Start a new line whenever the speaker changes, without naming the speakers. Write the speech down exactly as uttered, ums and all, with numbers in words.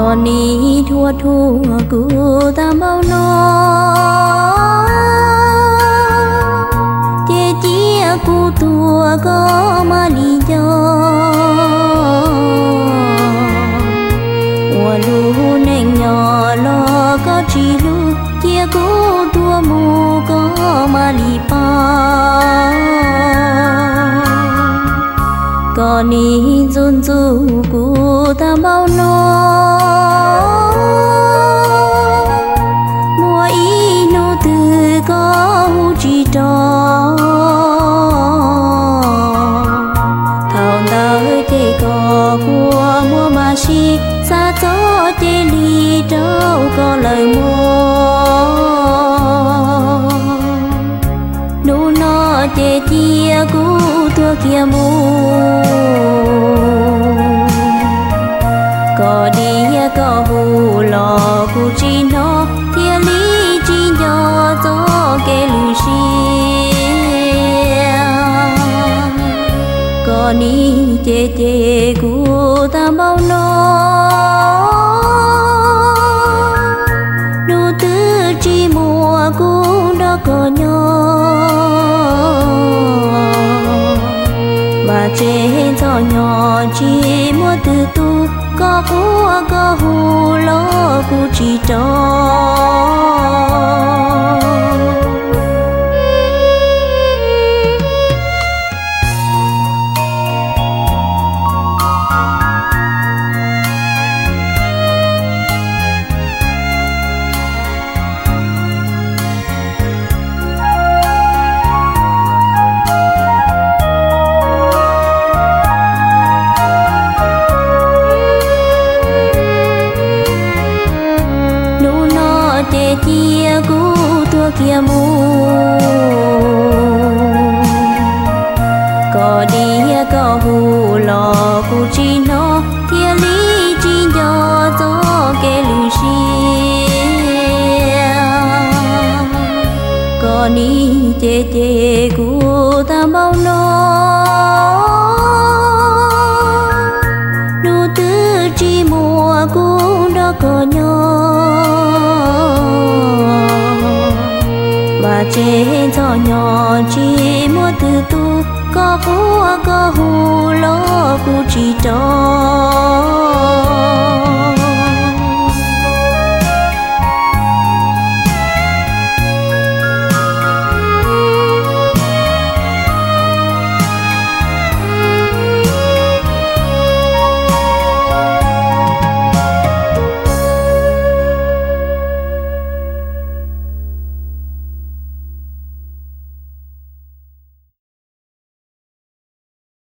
còn đi thua thua cứ tam bao nó chia chia cu tua có mà lý do qua lu neng nhỏ lo có chỉ lu chia cu tua mu có mà lý pa còn đi run run cu tam bao nó mùa ý nô từ có chỉ trò thằng ta tê có của mùa mà chi xa gió tê ly đâu có lời mùa nụ nó tê tia cú tua kia mùa có đi có hù lò cụ chỉ nó thiên lý chỉ nhỏ gió kê lù xìa có đi chê chê cụ tam bao nó nụ tư chỉ mùa cũng đã có nhỏ mà trên gió nhỏ chỉ mua từ tu có của có hù lo cụ chỉ cho tê tia cú tua kia mu có đi có hù lò cụ chỉ nó thiên lý chỉ nhỏ gió kê lù xìa có đi tê tê cú tam bao nó nụ tư chỉ mùa cũng đã có nhỏ mà trên gió nhỏ chỉ mua từ tu có của có hù lo cụ chỉ cho